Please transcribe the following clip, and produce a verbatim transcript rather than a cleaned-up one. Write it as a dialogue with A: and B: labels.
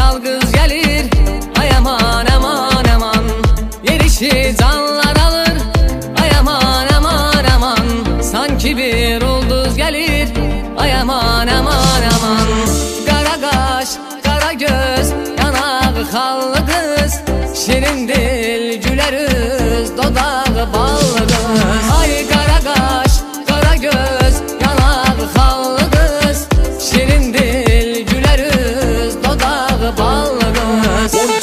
A: güzel kız gelir. Ay aman aman aman, gelişi canlar alır. Ay aman aman aman, sanki bir ulduz gelir. Ay aman aman aman, kara kaş kara göz, yanağı hallı kız, şirin dil güler yüz, dodağı ballı kız. Ay kara kaş kara göz, yanağı hallı kız, şirin dil güler yüz, dodağı ballı kız.